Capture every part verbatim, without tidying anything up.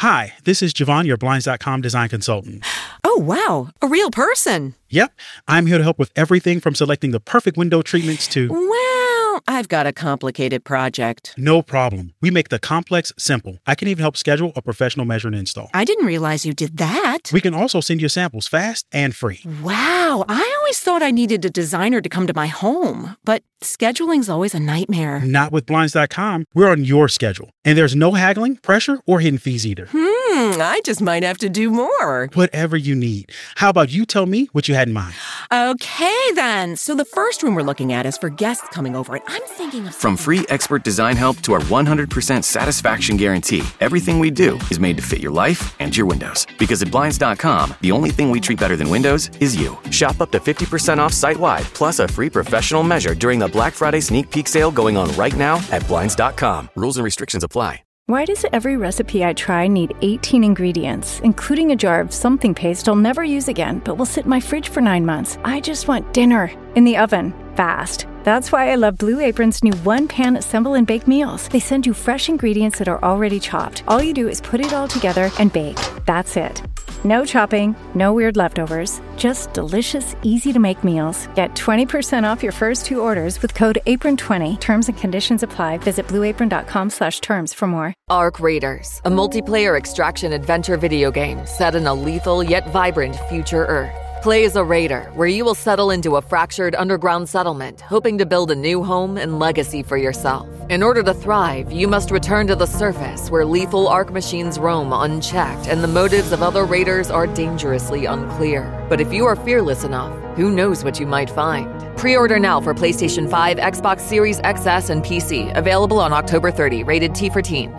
Hi, this is Javon, your Blinds dot com design consultant. Oh, wow. A real person. Yep. I'm here to help with everything from selecting the perfect window treatments to... Well, I've got a complicated project. No problem. We make the complex simple. I can even help schedule a professional measure and install. I didn't realize you did that. We can also send you samples fast and free. Wow. I always thought I needed a designer to come to my home, but scheduling's always a nightmare. Not with Blinds dot com. We're on your schedule. And there's no haggling, pressure, or hidden fees either. Hmm, I just might have to do more. Whatever you need. How about you tell me what you had in mind? Okay, then. So the first room we're looking at is for guests coming over, and I'm thinking of... From free expert design help to our one hundred percent satisfaction guarantee, everything we do is made to fit your life and your windows. Because at Blinds dot com, the only thing we treat better than windows is you. Shop up to fifty percent off site-wide, plus a free professional measure during the Black Friday sneak peek sale going on right now at Blinds dot com. Rules and restrictions apply. Why does every recipe I try need eighteen ingredients, including a jar of something paste I'll never use again, but will sit in my fridge for nine months? I just want dinner in the oven, fast. That's why I love Blue Apron's new one-pan assemble and bake meals. They send you fresh ingredients that are already chopped. All you do is put it all together and bake. That's it. No chopping, no weird leftovers, just delicious, easy-to-make meals. Get twenty percent off your first two orders with code apron twenty. Terms and conditions apply. Visit blue apron dot com slash terms for more. Ark Raiders, a multiplayer extraction adventure video game set in a lethal yet vibrant future Earth. Play as a raider, where you will settle into a fractured underground settlement, hoping to build a new home and legacy for yourself. In order to thrive, you must return to the surface, where lethal Ark machines roam unchecked, and the motives of other raiders are dangerously unclear. But if you are fearless enough, who knows what you might find? Pre-order now for PlayStation five, Xbox Series X S, and P C. Available on October thirtieth. Rated T for teen.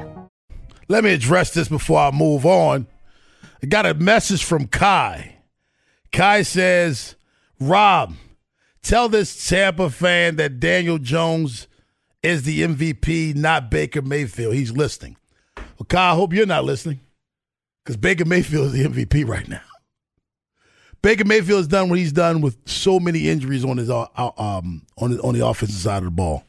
Let me address this before I move on. I got a message from Kai. Kai says, Rob, tell this Tampa fan that Daniel Jones is the M V P, not Baker Mayfield. He's listening. Well, Kai, I hope you're not listening, because Baker Mayfield is the M V P right now. Baker Mayfield has done what he's done with so many injuries on his uh, um on, his, on the offensive side of the ball.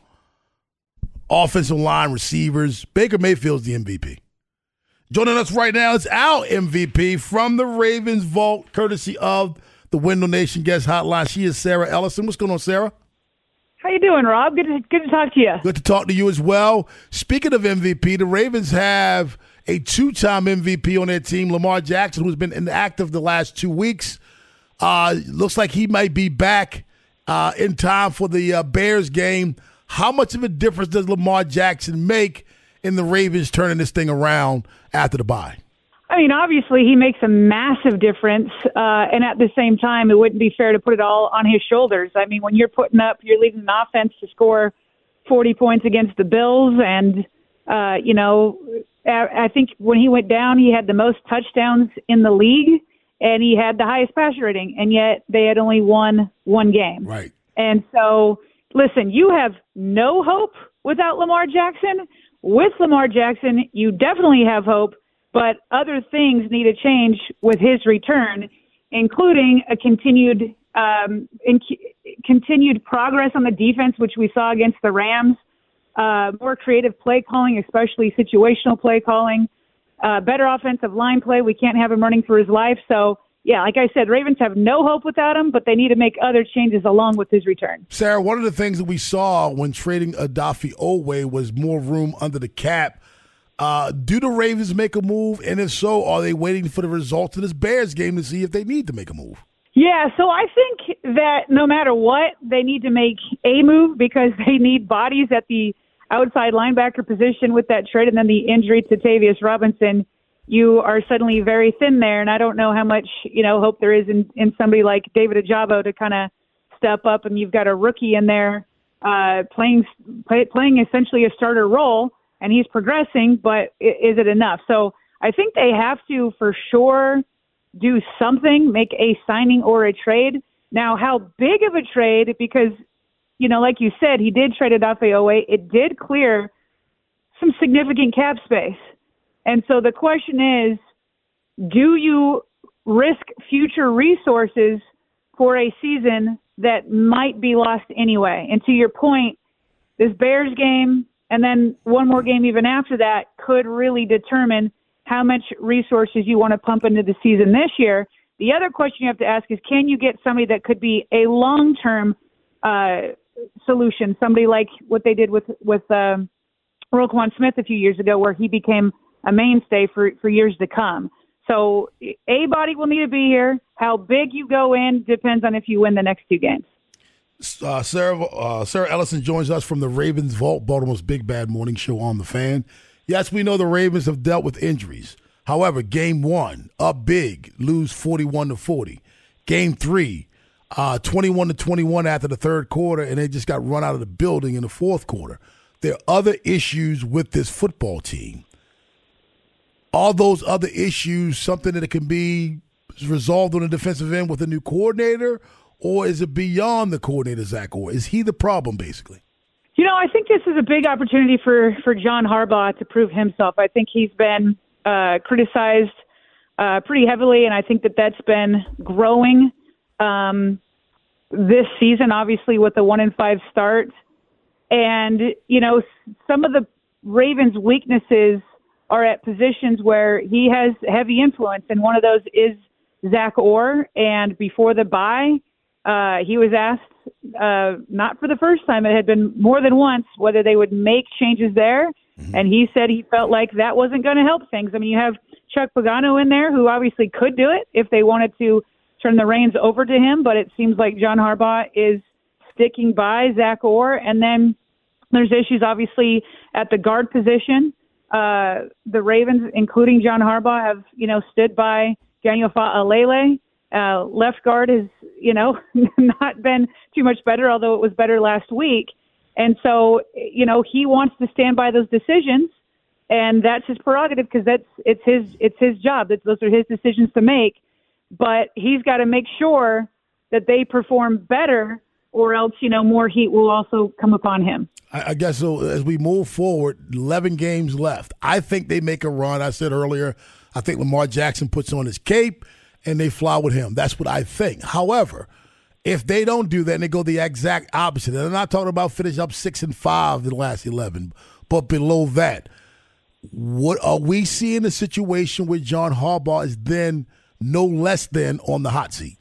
Offensive line, receivers. Baker Mayfield's the M V P. Joining us right now is our M V P from the Ravens Vault, courtesy of the Window Nation Guest Hotline. She is Sarah Ellison. What's going on, Sarah? How you doing, Rob? Good to, good to talk to you. Good to talk to you as well. Speaking of M V P, the Ravens have a two-time M V P on their team, Lamar Jackson, who's been inactive the last two weeks. Uh, looks like he might be back uh, in time for the uh, Bears game. How much of a difference does Lamar Jackson make in the Ravens turning this thing around after the bye? I mean, obviously he makes a massive difference, uh, and at the same time, it wouldn't be fair to put it all on his shoulders. I mean, when you're putting up, you're leading an offense to score forty points against the Bills, and, uh, you know, I think when he went down, he had the most touchdowns in the league, and he had the highest passer rating, and yet they had only won one game. Right. And so, listen, you have no hope without Lamar Jackson. With Lamar Jackson, you definitely have hope, but other things need to change with his return, including a continued um, in, continued progress on the defense, which we saw against the Rams, uh, more creative play calling, especially situational play calling, uh, better offensive line play. We can't have him running for his life. So, yeah, like I said, Ravens have no hope without him, but they need to make other changes along with his return. Sarah, one of the things that we saw when trading Odafe Oweh was more room under the cap. Uh, do the Ravens make a move? And if so, are they waiting for the results of this Bears game to see if they need to make a move? Yeah, so I think that no matter what, they need to make a move because they need bodies at the outside linebacker position with that trade, and then the injury to Tavius Robinson. You are suddenly very thin there, and I don't know how much, you know, hope there is in, in somebody like David Ojabo to kind of step up, and you've got a rookie in there uh, playing play, playing essentially a starter role, and he's progressing, but is it enough? So I think they have to, for sure, do something, make a signing or a trade. Now, how big of a trade, because, you know, like you said, he did trade Odafe Oweh. It did clear some significant cap space. And so the question is, do you risk future resources for a season that might be lost anyway? And to your point, this Bears game and then one more game even after that could really determine how much resources you want to pump into the season this year. The other question you have to ask is, can you get somebody that could be a long-term uh, solution, somebody like what they did with, with um, Roquan Smith a few years ago, where he became a mainstay for, for years to come. So a body will need to be here. How big you go in depends on if you win the next two games. Uh, Sarah, uh, Sarah Ellison joins us from the Ravens Vault, Baltimore's Big Bad Morning Show on The Fan. Yes, we know the Ravens have dealt with injuries. However, game one, up big, lose forty-one to forty. Game three, uh, twenty-one to twenty-one after the third quarter, and they just got run out of the building in the fourth quarter. There are other issues with this football team. Are those other issues something that can be resolved on the defensive end with a new coordinator, or is it beyond the coordinator, Zach Orr? Is he the problem, basically? You know, I think this is a big opportunity for, for John Harbaugh to prove himself. I think he's been uh, criticized uh, pretty heavily, and I think that that's been growing um, this season, obviously, with the one and five start. And, you know, some of the Ravens' weaknesses are at positions where he has heavy influence, and one of those is Zach Orr. And before the bye, uh, he was asked, uh, not for the first time, it had been more than once, whether they would make changes there. Mm-hmm. And he said he felt like that wasn't going to help things. I mean, you have Chuck Pagano in there, who obviously could do it if they wanted to turn the reins over to him, but it seems like John Harbaugh is sticking by Zach Orr. And then there's issues, obviously, at the guard position. Uh, the Ravens, including John Harbaugh, have, you know, stood by Daniel Fa'alele. Uh, left guard has, you know, not been too much better, although it was better last week. And so, you know, he wants to stand by those decisions, and that's his prerogative because that's it's his it's his job. That's, those are his decisions to make. But he's got to make sure that they perform better, or else, you know, more heat will also come upon him. I guess so. As we move forward, eleven games left. I think they make a run. I said earlier, I think Lamar Jackson puts on his cape and they fly with him. That's what I think. However, if they don't do that and they go the exact opposite, and I'm not talking about finish up six and five in the last eleven, but below that, what are we seeing a situation where John Harbaugh is then no less than on the hot seat?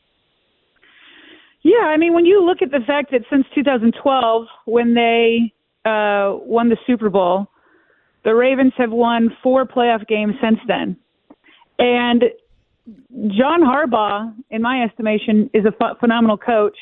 Yeah, I mean, when you look at the fact that since two thousand twelve, when they uh, won the Super Bowl, the Ravens have won four playoff games since then. And John Harbaugh, in my estimation, is a ph- phenomenal coach,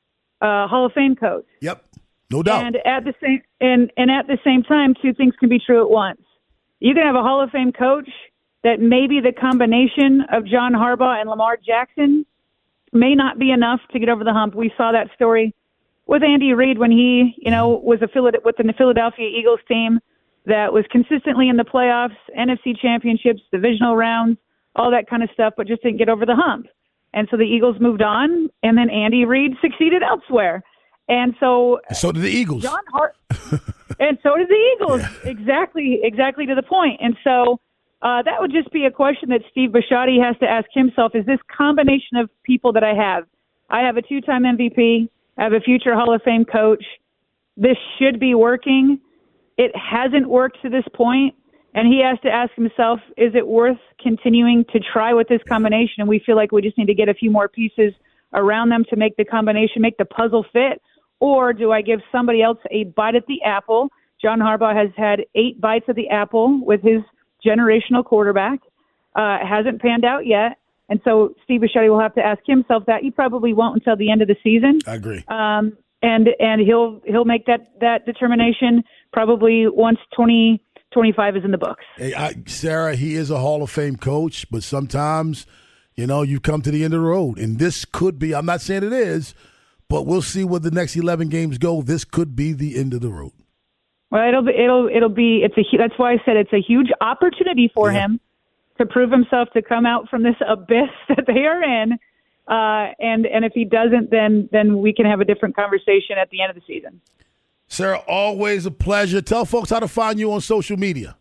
uh, Hall of Fame coach. Yep, no doubt. And at the same and, and at the same time, two things can be true at once. You can have a Hall of Fame coach that maybe the combination of John Harbaugh and Lamar Jackson may not be enough to get over the hump. We saw that story with Andy Reid when he, you know, was affiliated with the Philadelphia Eagles team that was consistently in the playoffs, N F C championships, divisional rounds, all that kind of stuff, but just didn't get over the hump. And so the Eagles moved on, and then Andy Reid succeeded elsewhere. And so, and so did the Eagles. John Hart, and so did the Eagles. Yeah. Exactly, exactly to the point. And so uh, that would just be a question that Steve Bisciotti has to ask himself: is this combination of people that I have? I have a two-time M V P. I have a future Hall of Fame coach. This should be working. It hasn't worked to this point. And he has to ask himself, is it worth continuing to try with this combination? And we feel like we just need to get a few more pieces around them to make the combination, make the puzzle fit. Or do I give somebody else a bite at the apple? John Harbaugh has had eight bites at the apple with his generational quarterback. Uh, hasn't panned out yet. And so Steve Bisciotti will have to ask himself that. He probably won't until the end of the season. I agree. Um, and and he'll he'll make that, that determination probably once twenty twenty-five is in the books. Hey, I, Sarah, he is a Hall of Fame coach, but sometimes, you know, you come to the end of the road. And this could be, I'm not saying it is, but we'll see where the next eleven games go. This could be the end of the road. Well, it'll be, it'll, it'll be, it's a, that's why I said it's a huge opportunity for yeah. him to prove himself, to come out from this abyss that they are in. Uh, and, and if he doesn't, then, then we can have a different conversation at the end of the season. Sarah, always a pleasure. Tell folks how to find you on social media.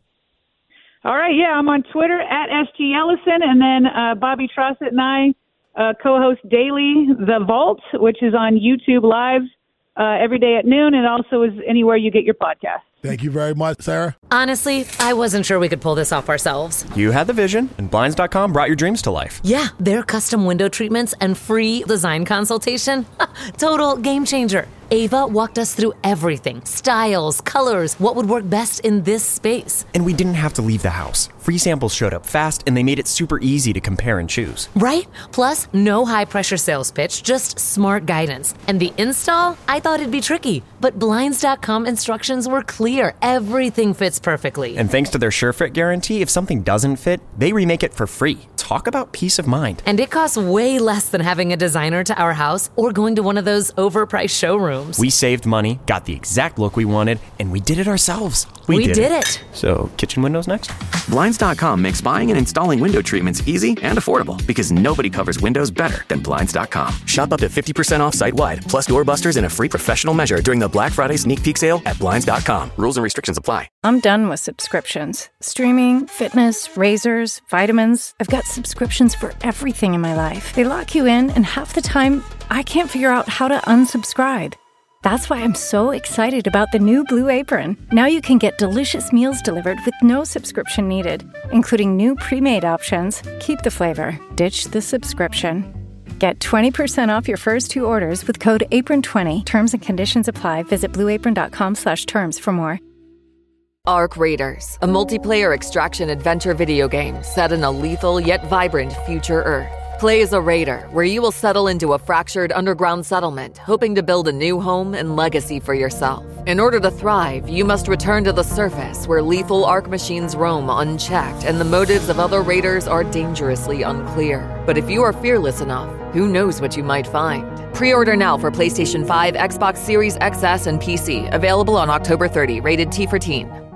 All right, yeah, I'm on Twitter at S G Ellison, and then uh, Bobby Trossett and I uh, co-host daily The Vault, which is on YouTube Live uh, every day at noon, and also is anywhere you get your podcasts. Thank you very much, Sarah. Honestly, I wasn't sure we could pull this off ourselves. You had the vision, and Blinds dot com brought your dreams to life. Yeah, their custom window treatments and free design consultation. Total game changer. Ava walked us through everything. Styles, colors, what would work best in this space. And we didn't have to leave the house. Free samples showed up fast, and they made it super easy to compare and choose. Right? Plus, no high-pressure sales pitch, just smart guidance. And the install? I thought it'd be tricky. But Blinds dot com instructions were clear. Everything fits perfectly. And thanks to their SureFit guarantee, if something doesn't fit, they remake it for free. Talk about peace of mind. And it costs way less than having a designer to our house or going to one of those overpriced showrooms. We saved money, got the exact look we wanted, and we did it ourselves. We, we did, did it. it. So, kitchen windows next? Blinds dot com makes buying and installing window treatments easy and affordable because nobody covers windows better than Blinds dot com. Shop up to fifty percent off site-wide, plus doorbusters and a free professional measure during the Black Friday sneak peek sale at Blinds dot com. Rules and restrictions apply. I'm done with subscriptions. Streaming, fitness, razors, vitamins. I've got subscriptions for everything in my life. They lock you in, and half the time, I can't figure out how to unsubscribe. That's why I'm so excited about the new Blue Apron. Now you can get delicious meals delivered with no subscription needed, including new pre-made options. Keep the flavor, ditch the subscription. Get twenty percent off your first two orders with code apron twenty. Terms and conditions apply. Visit blue apron dot com slash terms for more. Arc Raiders, a multiplayer extraction adventure video game set in a lethal yet vibrant future Earth. Play as a raider, where you will settle into a fractured underground settlement, hoping to build a new home and legacy for yourself. In order to thrive, you must return to the surface, where lethal Arc machines roam unchecked, and the motives of other raiders are dangerously unclear. But if you are fearless enough, who knows what you might find? Pre-order now for PlayStation five, Xbox Series X S, and P C. Available on October thirtieth. Rated T for Teen.